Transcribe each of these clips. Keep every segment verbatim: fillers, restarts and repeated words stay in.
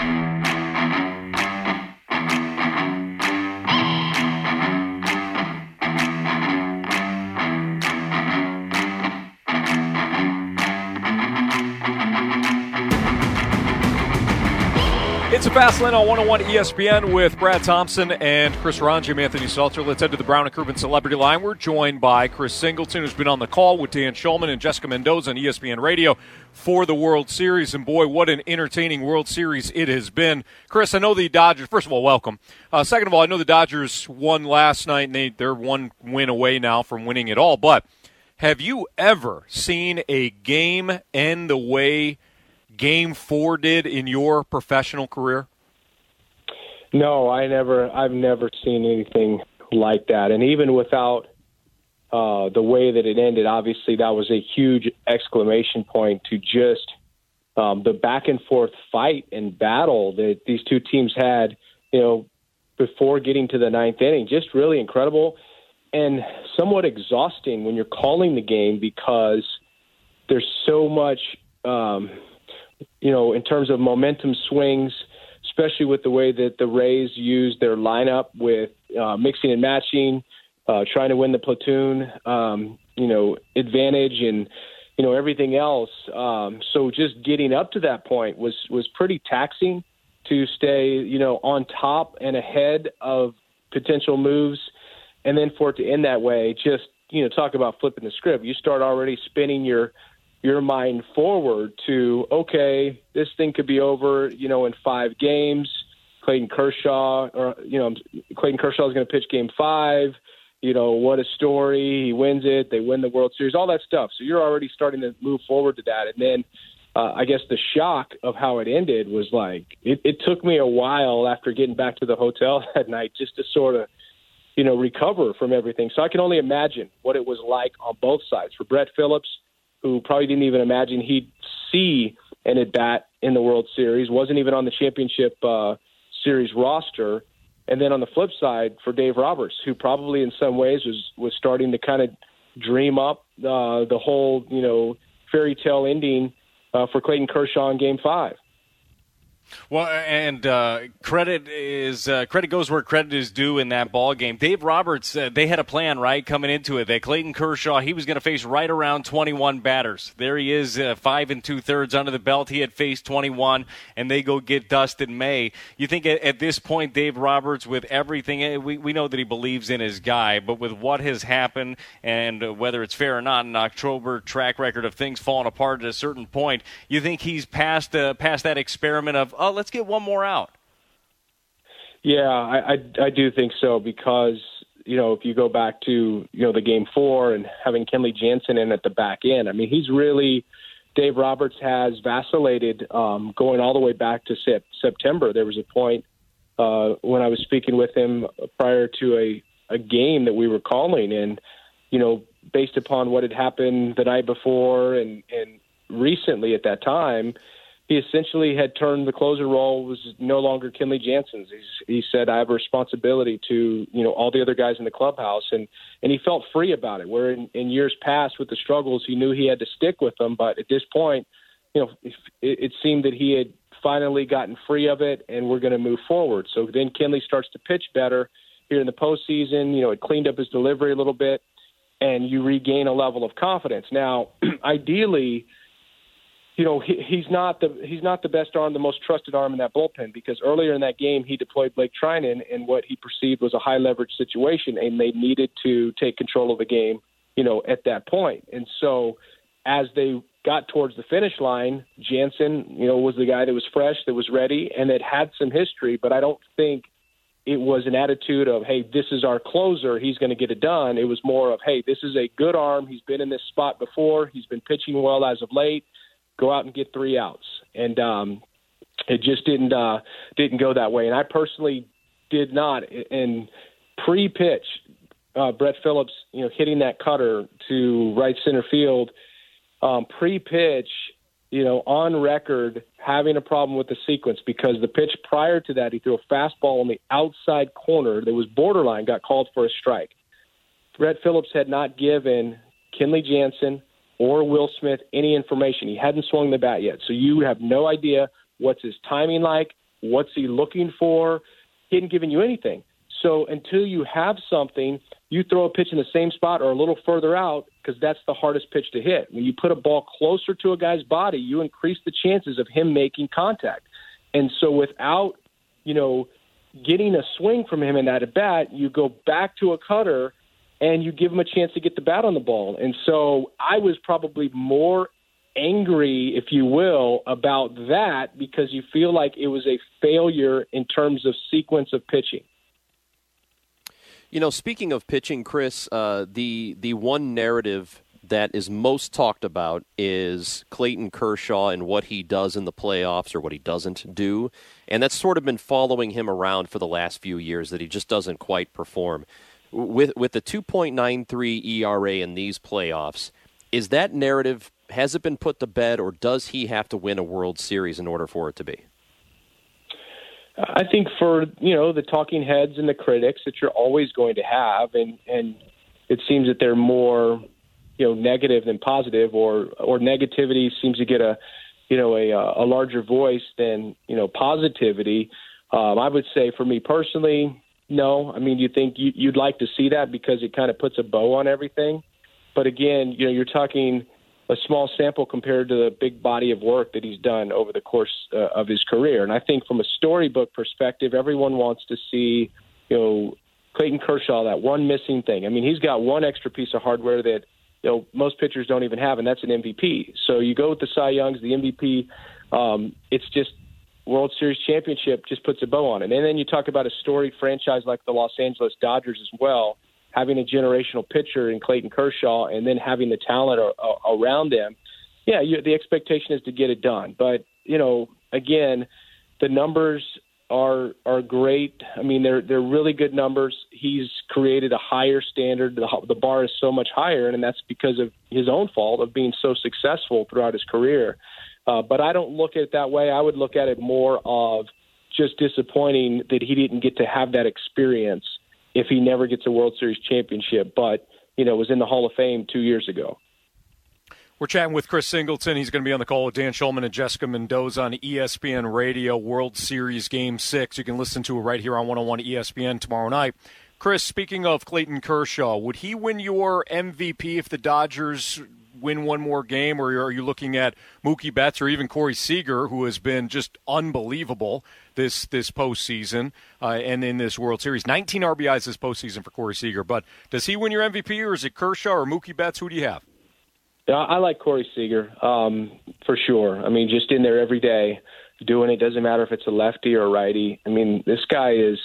It's a Fast Lane on one oh one E S P N with Brad Thompson and Chris Ranji. I'm Anthony Seltzer. Let's head to the Brown and Crouppen Celebrity Line. We're joined by Chris Singleton, who's been on the call with Dan Shulman and Jessica Mendoza on E S P N Radio for the World Series. And, boy, what an entertaining World Series it has been. Chris, I know the Dodgers – first of all, welcome. Uh, second of all, I know the Dodgers won last night, and they, they're one win away now from winning it all. But have you ever seen a game end the way – Game four did in your professional career? No, I never. I've never seen anything like that. And even without uh, the way that it ended, obviously that was a huge exclamation point to just um, the back and forth fight and battle that these two teams had, you know, before getting to the ninth inning. Just really incredible and somewhat exhausting when you're calling the game because there's so much. Um, You know, in terms of momentum swings, especially with the way that the Rays use their lineup with uh, mixing and matching, uh, trying to win the platoon, um, you know, advantage and, you know, everything else. Um, so just getting up to that point was, was pretty taxing to stay, you know, on top and ahead of potential moves. And then for it to end that way, just, you know, talk about flipping the script. You start already spinning your your mind forward to, okay, this thing could be over, you know, in five games. Clayton Kershaw, or, you know, Clayton Kershaw is going to pitch game five. You know, what a story. He wins it. They win the World Series, all that stuff. So you're already starting to move forward to that. And then uh, I guess the shock of how it ended was like, it, it took me a while after getting back to the hotel that night just to sort of, you know, recover from everything. So I can only imagine what it was like on both sides. For Brett Phillips, who probably didn't even imagine he'd see an at-bat in the World Series, wasn't even on the championship uh, series roster. And then on the flip side, for Dave Roberts, who probably in some ways was, was starting to kind of dream up uh, the whole, you know, fairy tale ending uh, for Clayton Kershaw in Game five. Well, and uh, credit is uh, credit goes where credit is due in that ball game. Dave Roberts, uh, they had a plan, right, coming into it. That Clayton Kershaw, he was going to face right around twenty-one batters. There he is, uh, five and two thirds under the belt. He had faced twenty-one, and they go get Dustin May. You think at, at this point, Dave Roberts, with everything, we we know that he believes in his guy, but with what has happened and uh, whether it's fair or not, an October track record of things falling apart at a certain point, you think he's past uh, past that experiment of, oh, let's get one more out? Yeah, I, I, I do think so because, you know, if you go back to, you know, the game four and having Kenley Jansen in at the back end, I mean, he's really, Dave Roberts has vacillated um, going all the way back to sep- September. There was a point uh, when I was speaking with him prior to a, a game that we were calling, and, you know, based upon what had happened the night before and, and recently at that time, he essentially had turned the closer role, was no longer Kenley Jansen's. He's, he said, I have a responsibility to, you know, all the other guys in the clubhouse. And, and he felt free about it, where in, in years past with the struggles, he knew he had to stick with them. But at this point, you know, it, it seemed that he had finally gotten free of it and we're going to move forward. So then Kenley starts to pitch better here in the postseason. You know, it cleaned up his delivery a little bit and you regain a level of confidence. Now, ideally, you know, he, he's not the he's not the best arm, the most trusted arm in that bullpen, because earlier in that game he deployed Blake Treinen in what he perceived was a high leverage situation, and they needed to take control of the game, you know, at that point. And so as they got towards the finish line, Jansen, you know, was the guy that was fresh, that was ready, and that had some history, but I don't think it was an attitude of, hey, this is our closer, he's going to get it done. It was more of, hey, this is a good arm, he's been in this spot before, he's been pitching well as of late, go out and get three outs. And um, it just didn't uh, didn't go that way. And I personally did not. And pre-pitch, uh, Brett Phillips, you know, hitting that cutter to right center field, um, pre-pitch, you know, on record, having a problem with the sequence, because the pitch prior to that, he threw a fastball on the outside corner that was borderline, got called for a strike. Brett Phillips had not given Kenley Jansen or Will Smith any information. He hadn't swung the bat yet. So you have no idea what's his timing like, What's he looking for? He hadn't given you anything. So until you have something, you throw a pitch in the same spot or a little further out because that's the hardest pitch to hit. When you put a ball closer to a guy's body, you increase the chances of him making contact. And so without, you know, getting a swing from him in that at bat, you go back to a cutter and you give him a chance to get the bat on the ball. And so I was probably more angry, if you will, about that because you feel like it was a failure in terms of sequence of pitching. You know, speaking of pitching, Chris, uh, the the one narrative that is most talked about is Clayton Kershaw and what he does in the playoffs or what he doesn't do. And that's sort of been following him around for the last few years, that he just doesn't quite perform. With with the two point nine three E R A in these playoffs, is that narrative, has it been put to bed, or does he have to win a World Series in order for it to be? I think for, you know, the talking heads and the critics that you're always going to have, and, and it seems that they're more, you know, negative than positive, or or negativity seems to get a, you know, a a larger voice than, you know, positivity. Um, I would say for me personally, no. I mean, you think you, you'd like to see that because it kind of puts a bow on everything. But again, you know, you're talking a small sample compared to the big body of work that he's done over the course uh, of his career. And I think from a storybook perspective, everyone wants to see, you know, Clayton Kershaw, that one missing thing. I mean, he's got one extra piece of hardware that, you know, most pitchers don't even have, and that's an M V P. So you go with the Cy Youngs, the M V P, um, it's just World Series championship just puts a bow on it. And then you talk about a storied franchise like the Los Angeles Dodgers as well, having a generational pitcher in Clayton Kershaw and then having the talent a- a- around them. Yeah, you, the expectation is to get it done. But, you know, again, the numbers are are great. I mean, they're they're really good numbers. He's created a higher standard. The, the bar is so much higher, and that's because of his own fault of being so successful throughout his career. Uh, but I don't look at it that way. I would look at it more of just disappointing that he didn't get to have that experience if he never gets a World Series championship, but, you know, was in the Hall of Fame two years ago. We're chatting with Chris Singleton. He's going to be on the call with Dan Shulman and Jessica Mendoza on E S P N Radio, World Series Game six. You can listen to it right here on one oh one E S P N tomorrow night. Chris, speaking of Clayton Kershaw, would he win your M V P if the Dodgers win one more game, or are you looking at Mookie Betts or even Corey Seager, who has been just unbelievable this this postseason uh, and in this World Series? nineteen R B Is this postseason for Corey Seager. But does he win your M V P, or is it Kershaw or Mookie Betts? Who do you have? Yeah, I like Corey Seager um, for sure. I mean, just in there every day doing it. Doesn't matter if it's a lefty or a righty. I mean, this guy is,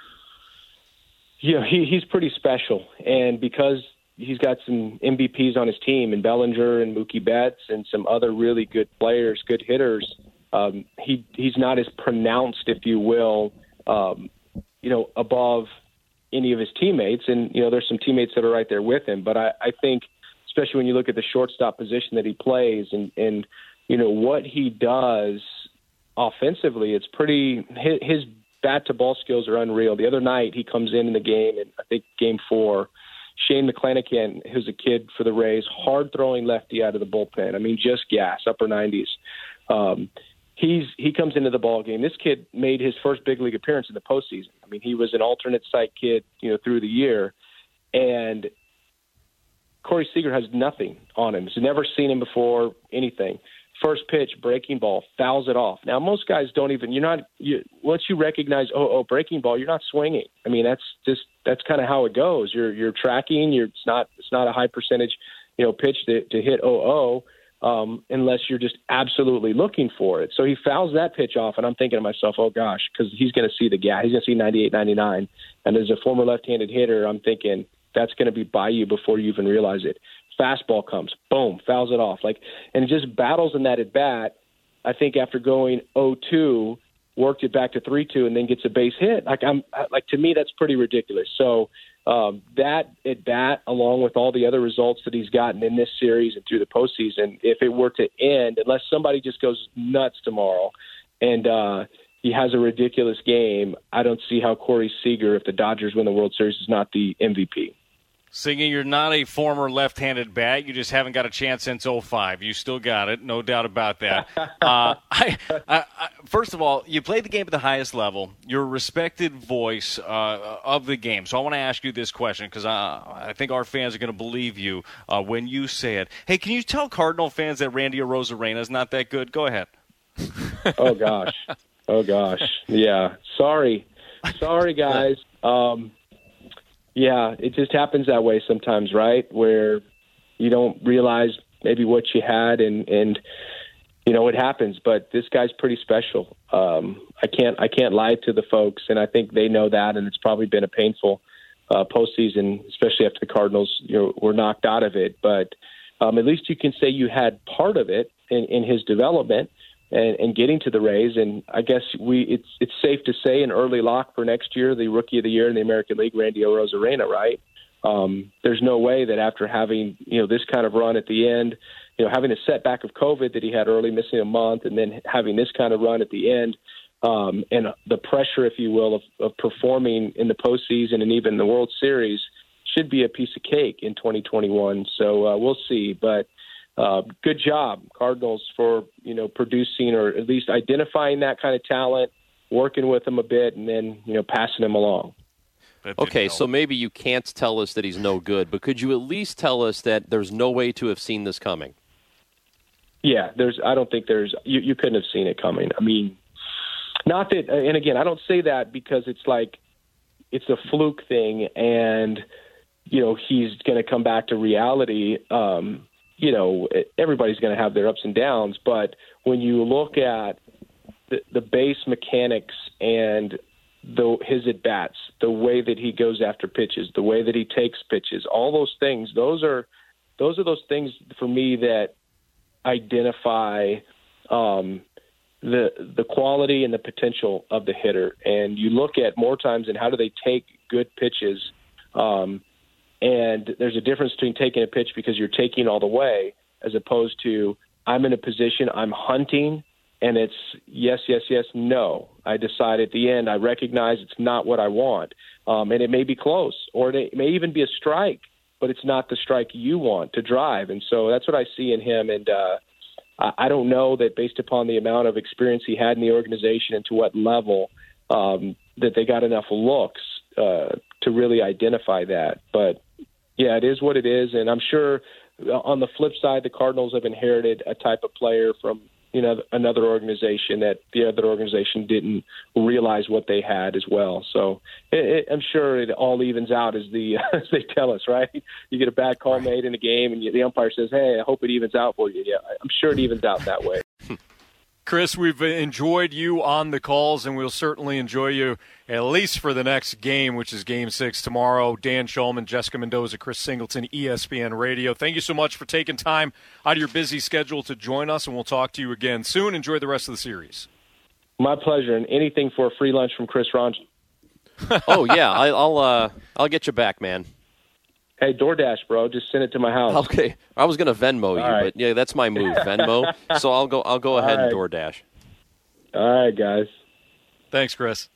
you know, he, he's pretty special. And because he's got some M V Ps on his team, and Bellinger and Mookie Betts and some other really good players, good hitters, um, he he's not as pronounced, if you will, um, you know, above any of his teammates. And, you know, there's some teammates that are right there with him. But I, I think, especially when you look at the shortstop position that he plays and, and you know, what he does offensively, it's pretty his, his bat-to-ball skills are unreal. The other night he comes in in the game, and I think game four, Shane McClanahan, who's a kid for the Rays, hard-throwing lefty out of the bullpen. I mean, just gas, upper nineties. Um, he's he comes into the ball game. This kid made his first big league appearance in the postseason. I mean, he was an alternate site kid, you know, through the year, and Corey Seager has nothing on him. He's never seen him before, anything. First pitch, breaking ball, fouls it off. Now, most guys don't even, you're not, you, once you recognize, oh, oh, breaking ball, you're not swinging. I mean, that's just, that's kind of how it goes. You're, you're tracking, you're, it's not, it's not a high percentage, you know, pitch to, to hit oh oh, um, unless you're just absolutely looking for it. So he fouls that pitch off, and I'm thinking to myself, oh gosh, because he's going to see the gap. He's going to see ninety-eight, ninety-nine. And as a former left-handed hitter, I'm thinking, that's going to be by you before you even realize it. Fastball comes, boom, fouls it off. Like, and it just battles in that at bat. I think after going oh two, worked it back to three two, and then gets a base hit. Like I'm, like to me, that's pretty ridiculous. So um, that at bat, along with all the other results that he's gotten in this series and through the postseason, if it were to end, unless somebody just goes nuts tomorrow, and uh, he has a ridiculous game, I don't see how Corey Seager, if the Dodgers win the World Series, is not the M V P. Singing, you're not a former left-handed bat. You just haven't got a chance since oh five. You still got it, no doubt about that. uh, I, I, I, first of all, you played the game at the highest level. You're a respected voice uh, of the game. So I want to ask you this question because I, I think our fans are going to believe you uh, when you say it. Hey, can you tell Cardinal fans that Randy Arozarena is not that good? Go ahead. Oh, gosh. Oh, gosh. Yeah. Sorry. Sorry, guys. Um Yeah, it just happens that way sometimes, right? Where you don't realize maybe what you had, and, and you know it happens. But this guy's pretty special. Um, I can't I can't lie to the folks, and I think they know that. And it's probably been a painful uh, postseason, especially after the Cardinals you know, were knocked out of it. But um, at least you can say you had part of it in, in his development and, and getting to the Rays. And I guess we it's it's safe to say an early lock for next year, the Rookie of the Year in the American League, Randy Arozarena, right? Um, there's no way that after having you know this kind of run at the end, you know having a setback of COVID that he had early, missing a month, and then having this kind of run at the end, um, and the pressure, if you will, of, of performing in the postseason and even the World Series should be a piece of cake in twenty twenty-one. So uh, we'll see, but. Uh, good job, Cardinals, for you know producing or at least identifying that kind of talent, working with him a bit, and then you know passing him along. Okay, so maybe you can't tell us that he's no good, but could you at least tell us that there's no way to have seen this coming? Yeah, there's. I don't think there's. You, you couldn't have seen it coming. I mean, not that. And again, I don't say that because it's like it's a fluke thing, and you know he's going to come back to reality. Um, You know, everybody's going to have their ups and downs, but when you look at the, the base mechanics and the, his at-bats, the way that he goes after pitches, the way that he takes pitches, all those things, those are those are those things for me that identify um, the the quality and the potential of the hitter. And you look at more times and how do they take good pitches. Um, And there's a difference between taking a pitch because you're taking all the way as opposed to I'm in a position, I'm hunting, and it's yes, yes, yes, no. I decide at the end, I recognize it's not what I want. Um, and it may be close, or it may even be a strike, but it's not the strike you want to drive. And so that's what I see in him. And uh, I don't know that based upon the amount of experience he had in the organization and to what level um, that they got enough looks uh, to really identify that. But yeah, it is what it is, and I'm sure on the flip side, the Cardinals have inherited a type of player from you know another organization that the other organization didn't realize what they had as well. So it, it, I'm sure it all evens out as the as they tell us, right? You get a bad call made in a game, and you, the umpire says, "Hey, I hope it evens out for you." Yeah, I'm sure it evens out that way. Chris, we've enjoyed you on the calls, and we'll certainly enjoy you at least for the next game, which is Game six tomorrow. Dan Shulman, Jessica Mendoza, Chris Singleton, E S P N Radio. Thank you so much for taking time out of your busy schedule to join us, and we'll talk to you again soon. Enjoy the rest of the series. My pleasure, and anything for a free lunch from Chris Ranji. Oh, yeah, I, I'll uh, I'll get you back, man. Hey, DoorDash, bro, just send it to my house. Okay, I was going to Venmo you, right. but yeah, that's my move, Venmo. So I'll go. I'll go ahead right. and DoorDash. All right, guys. Thanks, Chris.